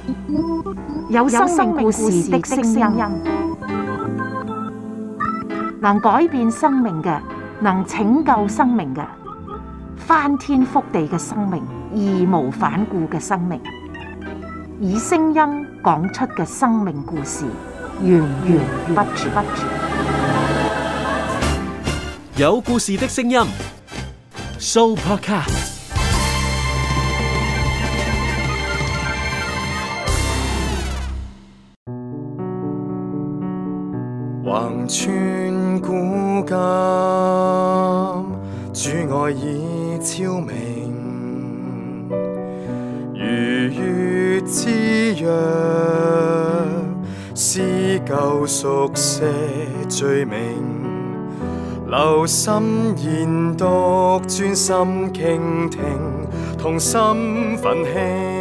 有生命故事的聲音，能改變生命嘅，能拯救生命嘅，翻天覆地嘅生命，義無反顧嘅生命，以聲音講出嘅生命故事，源源不絕。 有故事的聲音 ，Sooopodcast。 橫穿古今，主愛已超明，如月之約，撕舊熟寫罪名，留心研讀，專心傾聽，同心奮興，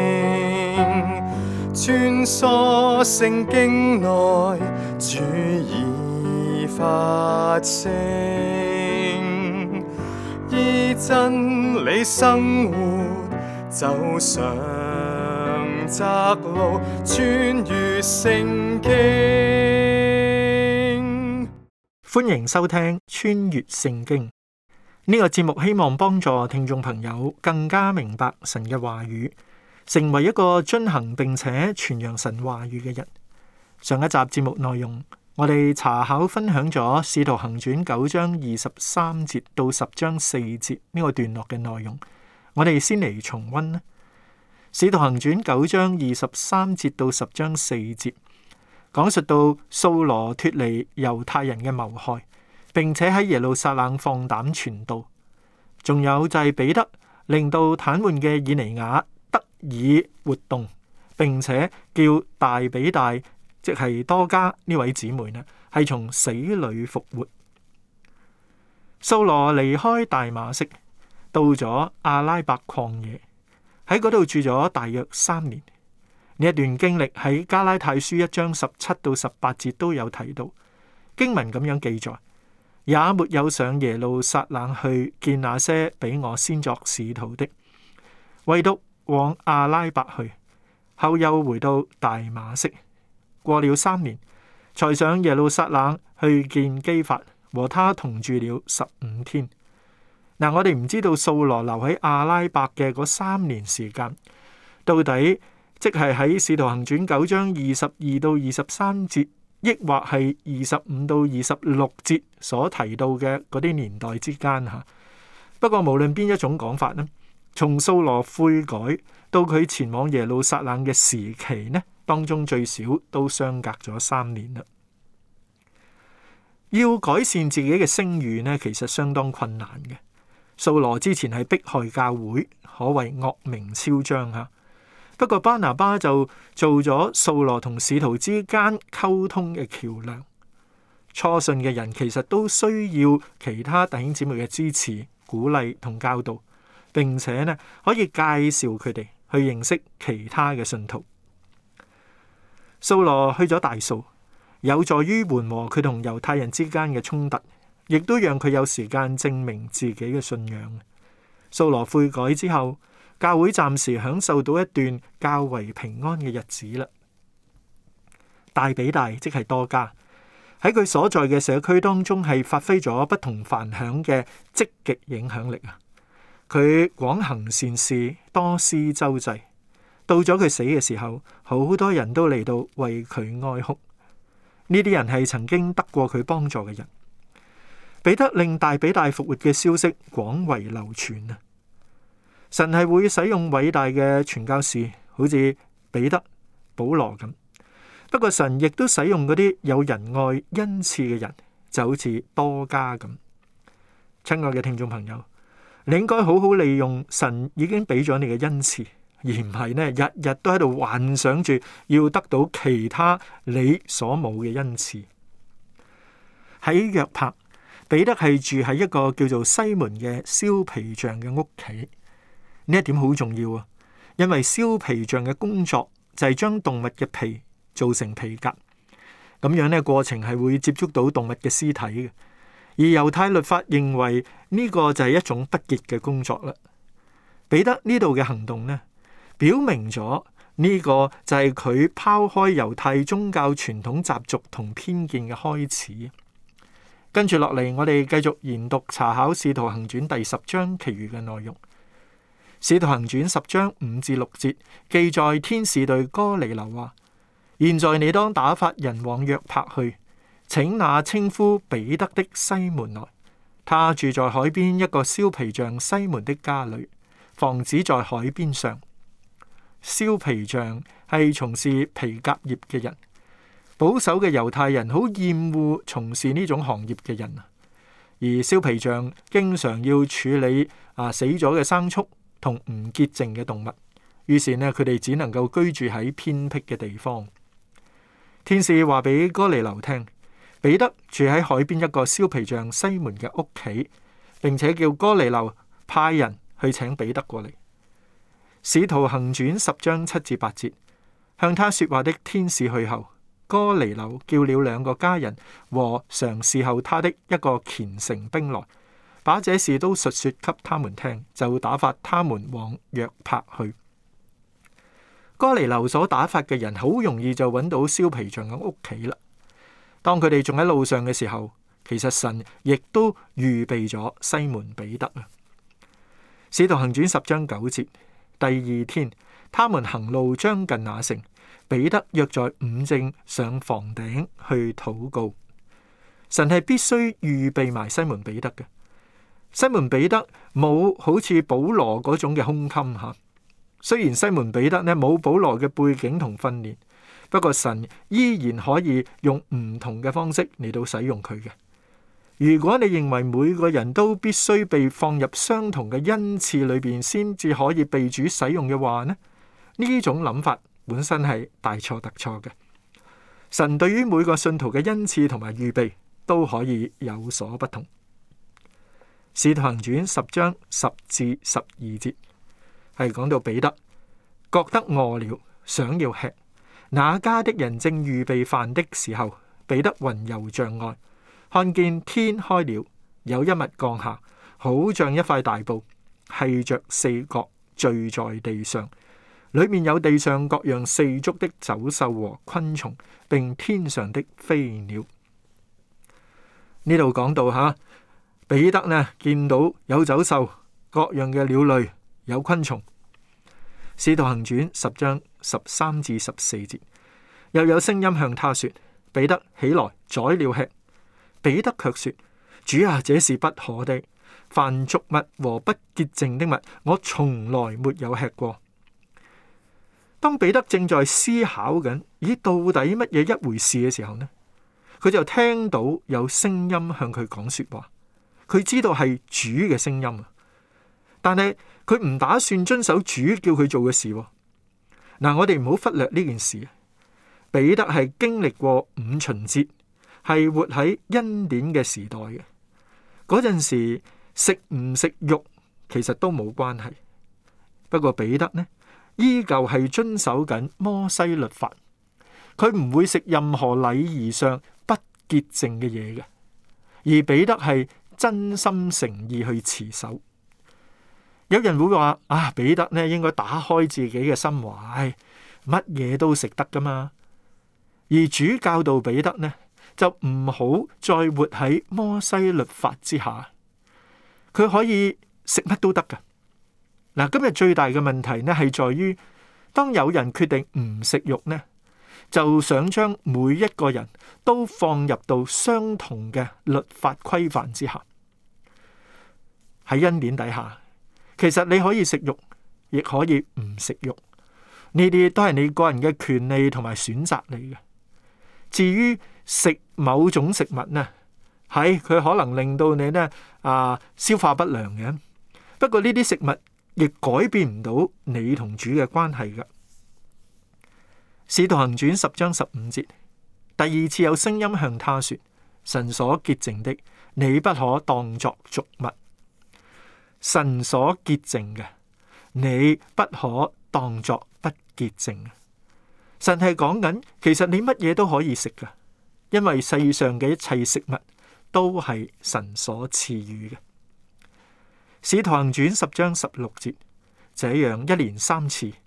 穿梭聖經內，主已發聲，依真理生活，走上窄路，穿越聖經。 歡迎收聽《穿越聖經》呢個節目，希望幫助聽眾朋友更加明白神嘅話語，成為一個遵行並且傳揚神話語嘅人。上一集節目內容，我哋查考分享咗《使徒行傳》9章23節到10章4節呢個段落嘅內容。我哋先嚟重溫啦，《使徒行傳》9章23節到10章4節，講述到掃羅脫離猶太人嘅謀害，並且喺耶路撒冷放膽傳道。仲有就係彼得令到癱瘓嘅以尼雅得以活動，並且叫大比大，即係多加呢位姊妹呢，係從死裏復活。掃羅離開大馬色，到咗阿拉伯曠野，喺嗰度住咗大約3年。呢一段經歷喺加拉太書1章17到18節都有提到。經文咁樣記載：也沒有上耶路撒冷去見那些比我先作使徒的，唯獨往阿拉伯去，後又回到大馬色。過了3年，才上耶路撒冷去見基法，和他同住了15天。嗱，我哋唔知道掃羅留喺阿拉伯嘅嗰3年時間，到底即係喺《使徒行傳》9章22到23節，抑或係25到26節所提到嘅嗰啲年代之間吓。不過無論邊一種講法呢，從掃羅悔改到佢前往耶路撒冷嘅時期呢，當中最少都相隔咗3年啦。要改善自己嘅聲譽呢，其實相當困難嘅。掃羅之前係迫害教會，可謂惡名昭彰吓。不過巴拿巴就做咗掃羅同使徒之間溝通嘅橋樑。初信嘅人其實都需要其他弟兄姊妹嘅支持、鼓勵同教導，並且呢可以介紹佢哋去認識其他嘅信徒。掃羅去咗大數，有助於緩和佢同猶太人之間嘅衝突，亦都讓佢有時間證明自己嘅信仰。掃羅悔改之後，教會暫時享受到一段較為平安嘅日子啦。大比大即係多加，喺佢所在嘅社區當中係發揮咗不同凡響嘅積極影響力啊！佢廣行善事，多施周濟。到咗佢死嘅時候，好多人都嚟到為佢哀哭。呢啲人係曾經得過佢幫助嘅人。彼得令大比大復活嘅消息廣為流傳啊！神係會使用偉大嘅傳教士，好似彼得、保羅咁。不過神亦都使用嗰啲有仁愛恩賜嘅人，就好似多加咁。親愛嘅聽眾朋友，你應該好好利用神已經俾咗你嘅恩賜，而唔係呢日日都喺度幻想住要得到其他你所冇嘅恩賜。喺約帕，彼得係住喺一個叫做西門嘅燒皮匠嘅屋企。呢一點好重要啊，因為燒皮匠嘅工作就係將動物嘅皮做成皮革，咁樣呢過程係會接觸到動物嘅屍體嘅。而猶太律法認為呢個就係一種不潔嘅工作啦。彼得呢度嘅行動呢，表明咗呢個就係佢拋開猶太宗教傳統習俗同偏見嘅開始。跟住落嚟，我哋繼續研讀查考《使徒行傳》第10章其餘嘅內容。《使徒行傳》10章5至6節記載，天使對哥尼流話：現在你當打發人往約帕去，請那稱呼彼得的西門來，他住在海邊一個燒皮匠西門的家裏，房子在海邊上。燒皮匠係從事皮革業嘅人。保守嘅猶太人好厭惡從事呢種行業嘅人，而燒皮匠經常要處理死咗嘅牲畜同唔潔淨嘅動物，於是呢，佢哋只能夠居住喺偏僻嘅地方。天使話俾哥尼流聽，彼得住喺海邊一個燒皮匠西門嘅屋企，並且叫哥尼流派人去請彼得過嚟。使徒行傳10章7至8節，向他說話的天使去後，哥尼流叫了2個家人和常侍候他的一個虔誠兵來，把這事都述說給他們聽，就打發他們往約帕去。哥尼流所打發嘅人好容易就揾到燒皮匠嘅屋企啦。當佢哋仲喺路上嘅時候，其實神亦都預備咗西門彼得啊。使徒行傳10章9節，第2天，他們行路將近那城，彼得約在午正上房頂去禱告。神係必須預備埋西門彼得嘅。西門彼得冇好似保羅嗰種嘅胸襟吓。雖然西門彼得呢冇保羅嘅背景同訓練，不過神依然可以用唔同嘅方式嚟到使用佢嘅。如果你認為每個人都必須被放入相同嘅恩賜裏邊先至可以被主使用嘅話呢，呢種諗法本身係大錯特錯嘅。神對於每個信徒嘅恩賜同埋預備都可以有所不同。使徒行傳10章10至12節係講到彼得覺得餓了，想要吃，那家的人正預備飯的時候，彼得魂遊象外，看見天開了，有一物降下，好像一塊大布，繫着4角，墜在地上。裏面有地上各樣4足的走獸和昆蟲，並天上的飛鳥。呢度講到彼得呢見到有走獸，各樣嘅鳥類，有昆蟲。使徒行傳10章13至14節，又有聲音向他說：彼得起來宰了吃。彼得卻說：主啊，這是不可的。凡俗物和不潔淨的物，我從來沒有吃過。當彼得正在思考緊，到底乜嘢一回事嘅時候呢，佢就聽到有聲音向佢講說話。佢知道係主嘅聲音，但係佢唔打算遵守主叫佢做嘅事。嗱，我哋唔好忽略呢件事。彼得係經歷過五旬節，係活喺恩典嘅時代嘅。嗰陣時食唔食肉其實都冇關係。不過彼得呢，依舊係遵守緊摩西律法，佢唔會食任何禮儀上不潔淨嘅嘢嘅。而彼得係真心誠意去持守。有人會話彼得呢應該打開自己嘅心懷，乜嘢都食得噶嘛。而主教導彼得呢，就唔好再活喺摩西律法之下，佢可以食乜都得噶。嗱，今日最大嘅問題呢係在於，當有人決定唔食肉呢，就想將每一個人都放入到相同嘅律法規範之下。喺恩典底下，其實你可以食肉，亦可以唔食肉，呢啲都係你個人嘅權利同埋選擇嚟嘅。至於食某種食物呢，係佢可能令到你呢消化不良嘅，不過呢啲食物亦改變唔到你同主嘅關係嘅。使徒行傳10章15節，第二次有聲音向他說：神所潔淨的，你不可當作俗物。神所潔淨嘅，你不可當作不潔淨。神係講緊，其實你乜嘢都可以食噶，因為世上嘅一切食物都係神所賜予嘅。使徒行傳10章16節，這樣一連3次，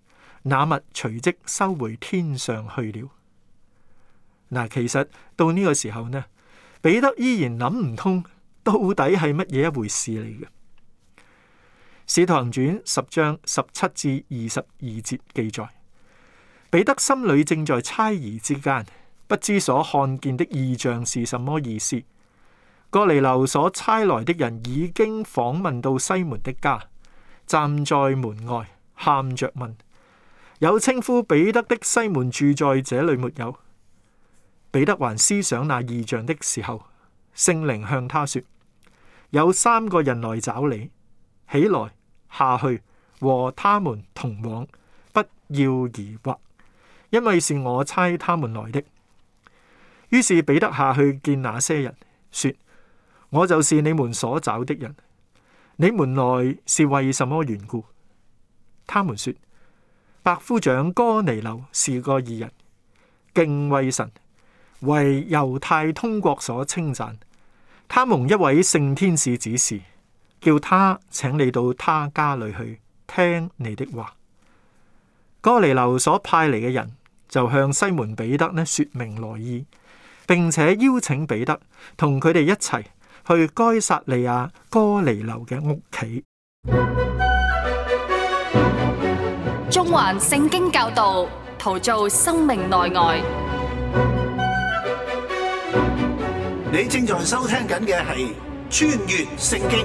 那物隨即收回天上去了。嗱，其實到呢個時候呢，彼得依然諗唔通到底係乜嘢一回事嚟嘅。使徒行傳10章17至22節記載，彼得心裏正在猜疑之間，不知所看見的異象是什麼意思。哥尼流所差來的人已經訪問到西門的家，站在門外喊着問：有稱呼彼得的西門住在這裏沒有？彼得還思想那異象的時候，聖靈向他說：有3個人來找你，起來下去和他們同往，不要疑惑，因為是我差他們來的。於是彼得下去見那些人，說：我就是你們所找的人，你們來是為什麼緣故？他們說：百夫長哥尼流是個義人，敬畏神，為猶太通國所稱讚。他蒙一位聖天使指示，叫他請你到他家裏去聽你的話。哥尼流所派嚟嘅人就向西門彼得呢說明來意，並且邀請彼得同佢哋一齊去該撒利亞哥尼流嘅屋企。 中環聖經教導，陶造生命內外。 你正在收聽緊嘅係穿越聖經。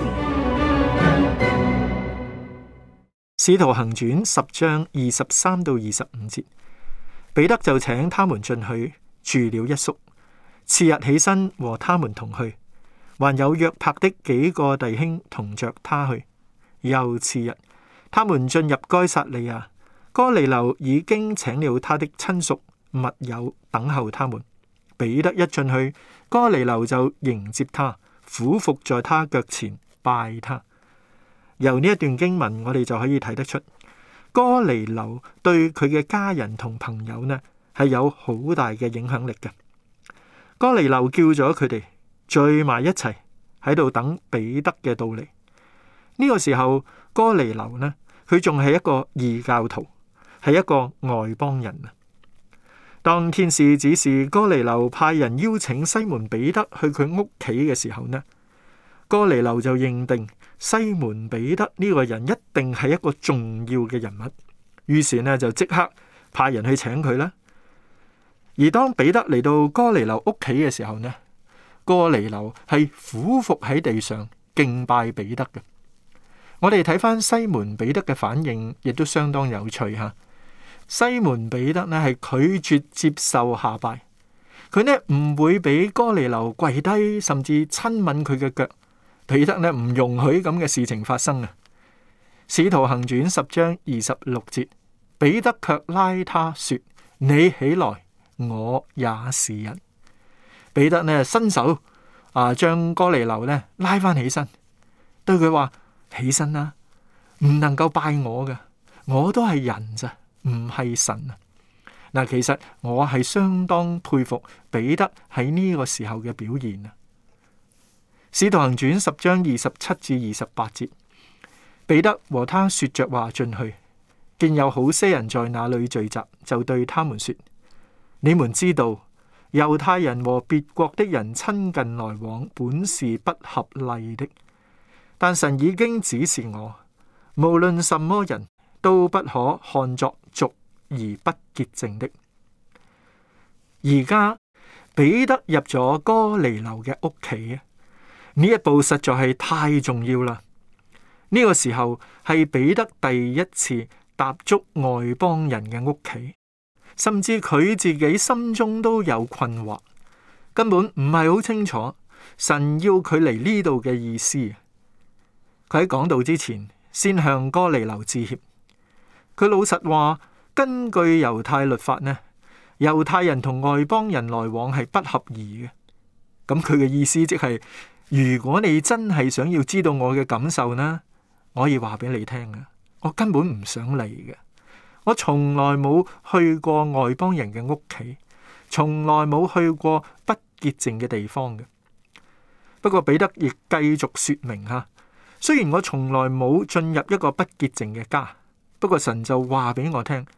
使徒行傳10章23到25節，彼得就請他們進去住了一宿，次日起身和他們同去，還有約帕的幾個弟兄同着他去。又次日，他們進入該撒利亞，哥尼流已經請了他的親屬密友等候他們。彼得一進去，哥尼流就迎接他，俯伏在他腳前拜他。由呢一段經文，我哋就可以睇得出，哥尼流對佢嘅家人同朋友呢係有好大嘅影響力嘅。哥尼流叫咗佢哋聚埋一齊喺度等彼得嘅到嚟。呢個時候，哥尼流呢，佢仲係一個異教徒，係一個外邦人啊。當天使指示哥尼流派人邀請西門彼得去佢屋企嘅時候呢，哥尼流就認定西門彼得呢個人一定係一個重要嘅人物，於是呢就即刻派人去請佢啦。而當彼得嚟到哥尼流屋企嘅時候呢，哥尼流係俯伏喺地上敬拜彼得嘅。我哋睇翻西門彼得嘅反應，亦都相當有趣吓。西門彼得呢係拒絕接受下拜，佢呢唔會俾哥尼流跪低，甚至親吻佢嘅腳。彼得呢唔容許咁嘅事情發生啊！使徒行傳10章26節，彼得卻拉他說：你起來，我也是人。彼得呢伸手將哥尼流呢拉翻起身，對佢話：起身啦，唔能夠拜我嘅，我都係人咋，唔係神啊！嗱，其實我係相當佩服彼得喺呢個時候嘅表現啊！使徒行傳10章27至28節，彼得和他說着話進去，見有好些人在那裏聚集，就對他們說：你們知道，猶太人和別國的人親近來往，本是不合例的。但神已經指示我，無論什麼人都不可看作俗而不潔淨的。而家彼得入咗哥尼流嘅屋企，呢一步實在係太重要啦！呢個時候係彼得第一次踏足外邦人嘅屋企，甚至佢自己心中都有困惑，根本唔係好清楚神要佢嚟呢度嘅意思。佢喺講道之前，先向哥尼流致歉。佢老實話，根據猶太律法呢，猶太人同外邦人來往係不合宜嘅。咁佢嘅意思即係，如果你真係想要知道我嘅感受呢，我可以話俾你聽啊，我根本唔想嚟嘅。我從來冇去過外邦人嘅屋企，從來冇去過不潔淨嘅地方嘅。不過彼得亦繼續說明吓，雖然我從來冇進入一個不潔淨嘅家，不過神就話俾我聽，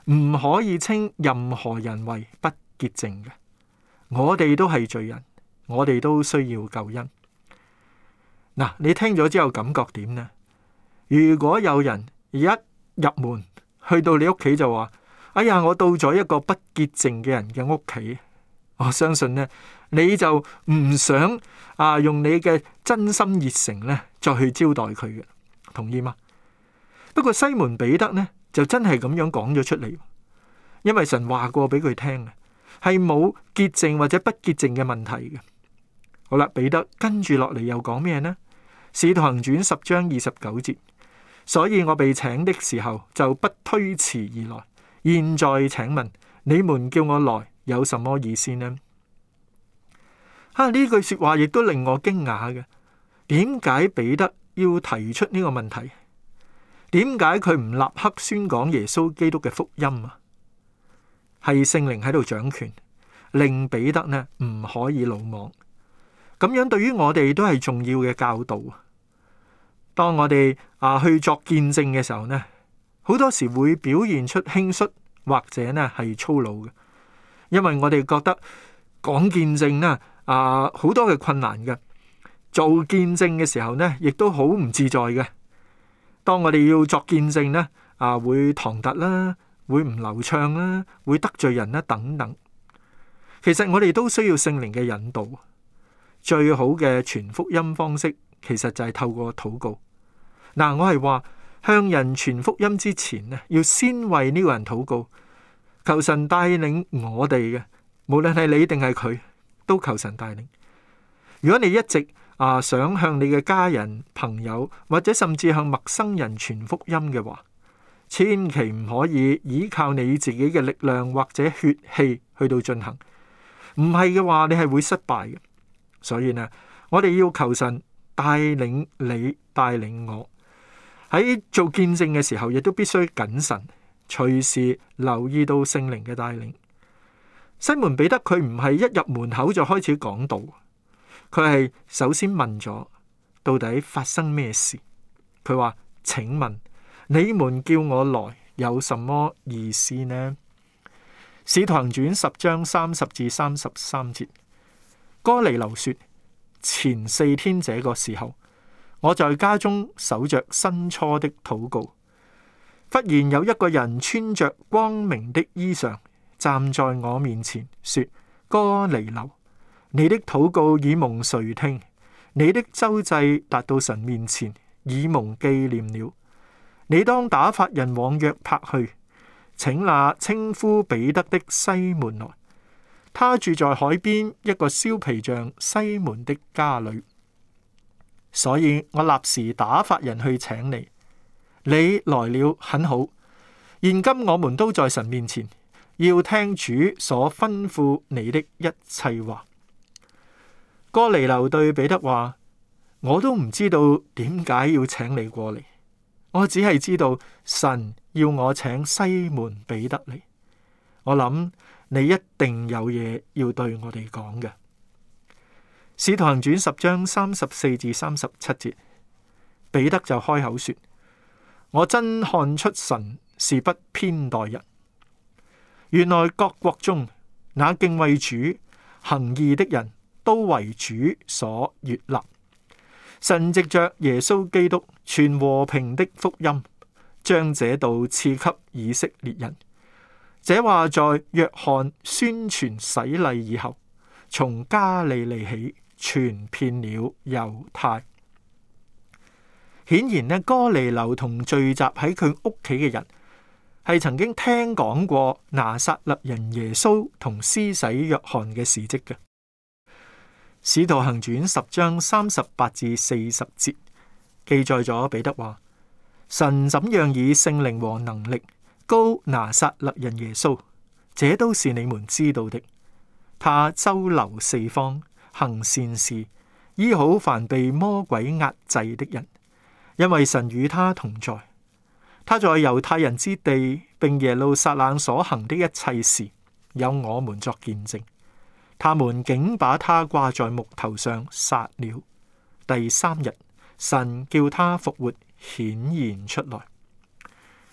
唔可以稱任何人為不潔淨嘅。我哋都係罪人，我哋都需要救恩。嗱，你聽咗之後感覺點呢？如果有人一入門去到你屋企就話：哎呀，我到咗一個不潔淨嘅人嘅屋企，我相信呢，你就唔想用你嘅真心熱誠呢再去招待佢嘅，同意嗎？不過西門彼得呢就真係咁樣講咗出嚟，因為神話過俾佢聽嘅，係冇潔淨或者不潔淨嘅問題嘅。好啦，彼得跟住落嚟又講咩呢？使徒行傳10章29節，所以我被請的時候就不推辭而來。現在請問你們叫我來有什麼意思呢？呢句說話亦都令我驚訝嘅。點解彼得要提出呢個問題？點解佢唔立刻宣講耶穌基督嘅福音啊？係聖靈喺度掌權，令彼得呢唔可以魯莽。咁樣對於我哋都係重要嘅教導。當我哋去作見證嘅時候呢，好多時會表現出輕率或者呢係粗魯嘅，因為我哋覺得講見證呢好多嘅困難嘅，做見證嘅時候呢亦都好唔自在嘅。當我哋要作見證呢會唐突啦，會唔流暢啦，會得罪人啦等等。其實我哋都需要聖靈嘅引導。最好嘅傳福音方式其實就係透過禱告。我係話向人傳福音之前呢，要先為呢個人禱告，求神帶領我哋嘅，無論係你定係佢，都求神帶領。如果你一直想向你嘅家人、朋友或者甚至向陌生人傳福音嘅話，千祈唔可以依靠你自己嘅力量或者血氣去到進行，唔係嘅話你係會失敗嘅。所以呢，我哋要求神帶領你，帶領我。喺做見證嘅時候，亦都必須謹慎，隨時留意到聖靈嘅帶領。西門彼得佢唔係一入門口就開始講道，佢係首先問咗到底發生咩事。佢話：請問你們叫我來有什麼意思呢？使徒行傳10章30至33節，哥尼流說：前4天這個時候，我在家中守着申初的禱告，忽然有一個人穿着光明的衣裳站在我面前，說：哥尼流，你的禱告已蒙垂聽，你的周濟達到神面前，已蒙紀念了。你當打發人往約帕去，請那稱呼彼得的西門來，他住在海邊一個燒皮匠西門的家裏。所以我立時打發人去請你，你來了很好。現今我們都在神面前，要聽主所吩咐你的一切話。哥尼流對彼得話：我都唔知道點解要請你過嚟，我只係知道神要我請西門彼得嚟。我諗你一定有嘢要對我哋講嘅。使徒行傳10章34至37節，彼得就開口說：我真看出神是不偏待人。原來各國中那敬畏主、行義的人都為主所悅納。神藉着耶穌基督傳和平的福音，將這道賜給以色列人。這話在約翰宣傳洗禮以後，從加利利起，傳遍了猶太。顯然呢，哥尼流同聚集喺佢屋企嘅人係曾經聽講過拿撒勒人耶穌同施洗約翰嘅事蹟嘅。使徒行傳10章38至40節記載咗彼得話：神怎樣以聖靈和能力膏拿撒勒人耶穌，這都是你們知道的。他周流四方，行善事，醫好凡被魔鬼壓制的人，因為神與他同在。他在猶太人之地並耶路撒冷所行的一切事，有我們作見證。他們竟把他掛在木頭上殺了。第3日，神叫他復活，顯現出來。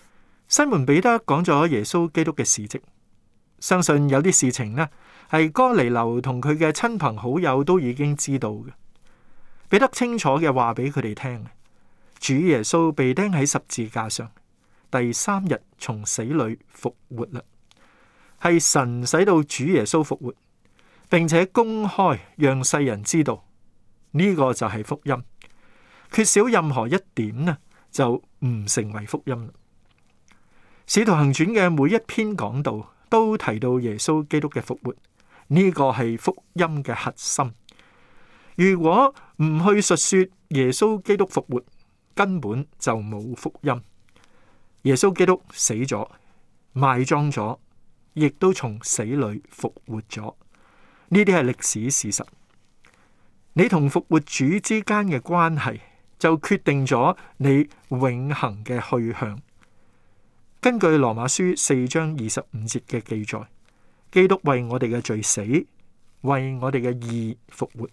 西門彼得講咗耶穌基督嘅事蹟，相信有啲事情呢係哥尼流同佢嘅親朋好友都已經知道嘅。彼得清楚嘅話俾佢哋聽，主耶穌被釘喺十字架上，第3日從死裏復活啦，係神使到主耶穌復活，並且公開讓世人知道，呢個就係福音。缺少任何一點呢，就唔成為福音。使徒行傳嘅每一篇講道都提到耶穌基督嘅復活，呢個係福音嘅核心。如果唔去述說耶穌基督復活，根本就冇福音。耶穌基督死咗，埋葬咗，亦都從死裏復活咗，呢啲係歷史事實。你同復活主之間嘅關係，就決定咗你永恆嘅去向。根據羅馬書4章25節嘅記載，基督為我哋嘅罪死，為我哋嘅義復活。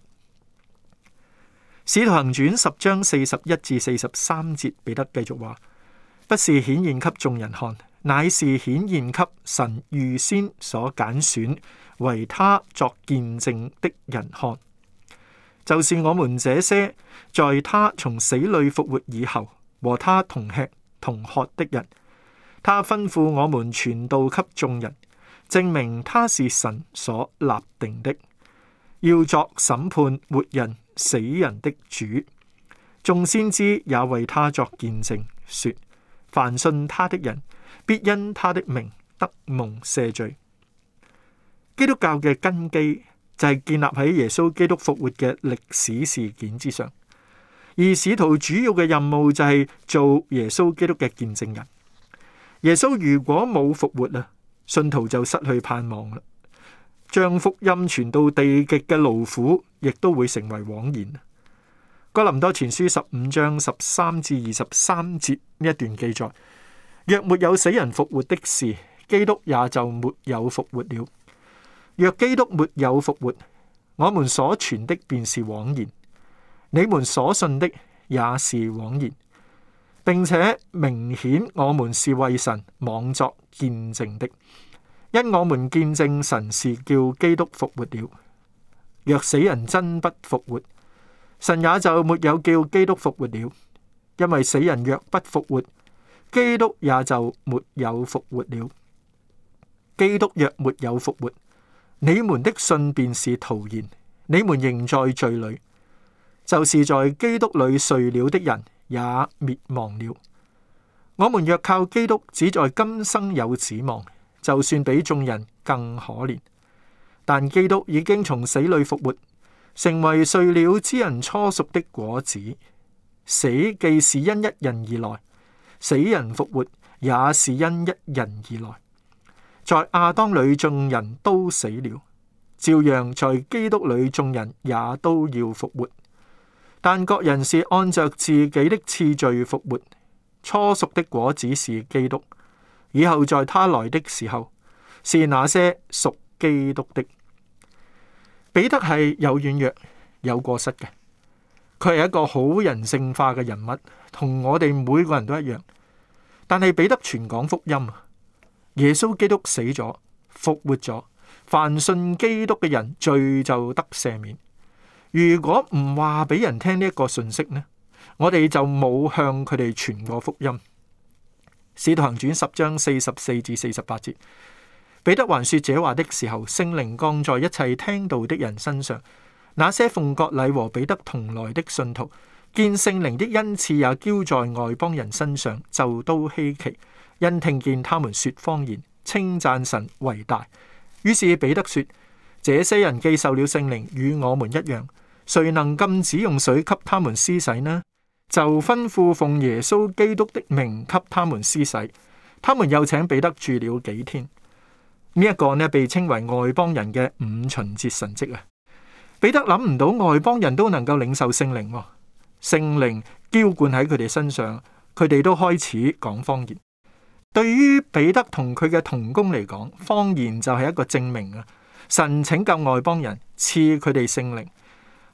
使徒行傳10章41至43節，彼得繼續話：不是顯現給眾人看，乃是顯現給神預先所揀選為他作見證的人看。就是我們這些在他從死裏復活以後，和他同吃同喝的人。他吩咐我們傳道給眾人，證明他是神所立定的，要作審判活人死人的主。眾先知也為他作見證，說：凡信他的人，必因他的名得蒙赦罪。基督教嘅根基就係建立喺耶穌基督復活嘅歷史事件之上，而使徒主要嘅任務就係做耶穌基督嘅見證人。耶穌如果冇復活啊，信徒就失去盼望啦。將福音傳到地極嘅勞苦，亦都會成為枉然。哥林多前書15章13至23節呢一段記載：若沒有死人復活的事，基督也就沒有復活了。若基督沒有復活，我們所傳的便是枉然，你們所信的也是枉然。並且明顯我們是為神妄作見證的，因我們見證神是叫基督復活了。若死人真不復活，神也就沒有叫基督復活了。因為死人若不復活，基督也就沒有復活了。基督若沒有復活，你們的信便是徒然，你們仍在罪裏。就是在基督裏睡了的人也滅亡了。我們若靠基督只在今生有指望，就算比眾人更可憐。但基督已經從死裏復活，成為睡了之人初熟的果子。死既是因一人而來，死人復活也是因一人而來。在亞當裏眾人都死了，照樣在基督裏眾人也都要復活。但各人是按着自己的次序復活，初熟的果子是基督，以後在他來的時候，是那些屬基督的。彼得係有軟弱、有過失嘅，佢係一個好人性化嘅人物，同我哋每個人都一樣。但係彼得傳講福音，耶穌基督死咗、復活咗，凡信基督嘅人罪就得赦免。如果唔話俾人聽呢一個信息呢，我哋就冇向佢哋傳過福音。使徒行傳10章44至48節，彼得還說這話的時候，聖靈降在一切聽道的人身上。那些奉割禮和彼得同來的信徒，見聖靈的恩賜也澆在外邦人身上，就都稀奇，因聽見他們說方言，稱讚神為大。於是彼得說：這些人既受了聖靈，與我們一樣，誰能禁止用水給他們施洗呢？就吩咐奉耶穌基督的名給他們施洗。他們又請彼得住了幾天。呢一個呢，被稱為外邦人嘅五旬節神蹟啊！彼得諗唔到外邦人都能夠領受聖靈，聖靈澆灌喺佢哋身上，佢哋都開始講方言。對於彼得同佢嘅同工嚟講，方言就係一個證明啊！神拯救外邦人，賜佢哋聖靈。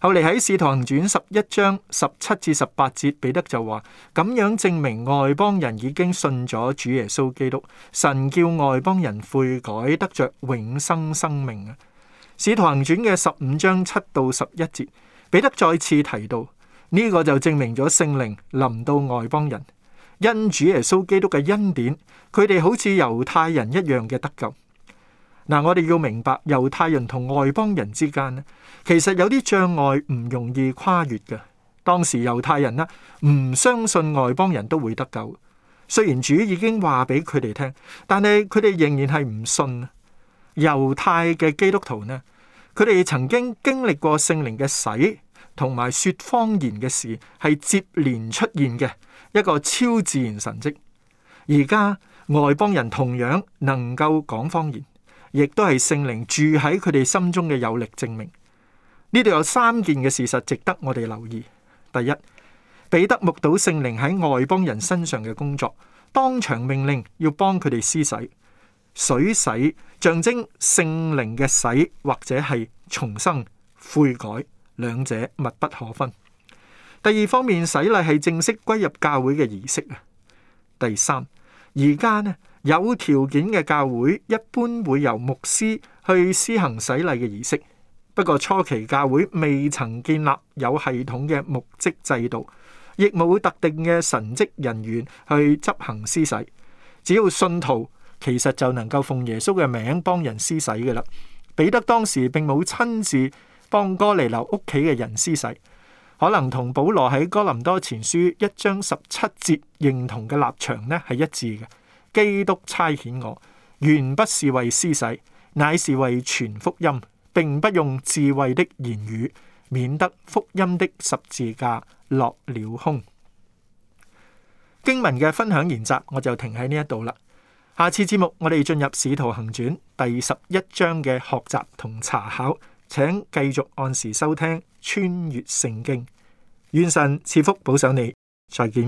後嚟喺使徒行傳11章17至18節，彼得就話：咁樣證明外邦人已經信咗主耶穌基督，神叫外邦人悔改，得着永生生命啊！使徒行傳嘅15章7到11節，彼得再次提到呢個就證明咗聖靈臨到外邦人，因主耶穌基督嘅恩典，佢哋好似猶太人一樣嘅得救。嗱，我哋要明白猶太人同外邦人之間呢，其實有啲障礙唔容易跨越嘅。當時猶太人呢唔相信外邦人都會得救，雖然主已經話俾佢哋聽，但係佢哋仍然係唔信。猶太嘅基督徒呢，佢哋曾經經歷過聖靈嘅洗，同埋說方言嘅事係接連出現嘅一個超自然神蹟。而家外邦人同樣能夠講方言，亦都係聖靈住喺佢哋心中嘅有力證明。呢度有3件嘅事實值得我哋留意。第一，彼得目睹聖靈喺外邦人身上嘅工作，當場命令要幫佢哋施洗。水洗象徵聖靈嘅洗，或者係重生悔改，兩者密不可分。第二方面，洗禮係正式歸入教會嘅儀式啊。第三，而家呢，有條件嘅教會一般會由牧師去施行洗禮嘅儀式，不過初期教會未曾建立有系統嘅牧職制度，亦冇特定嘅神職人員去執行施洗。只要信徒其實就能夠奉耶穌嘅名幫人施洗嘅啦。彼得當時並冇親自幫哥尼流屋企嘅人施洗，可能同保羅喺哥林多前書1章17節認同嘅立場呢係一致嘅。基督差遣我，原不是為施洗，乃是為傳福音，並不用智慧的言語，免得福音的十字架落了空。經文嘅分享研習我就停喺呢一度啦。下次節目我哋進入使徒行傳第11章嘅學習同查考，請繼續按時收聽穿越聖經。願神賜福保守你，再見。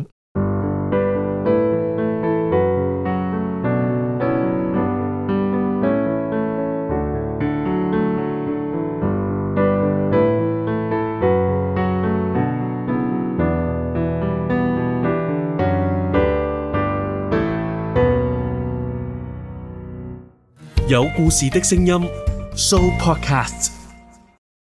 有故事的聲音 Show Podcast。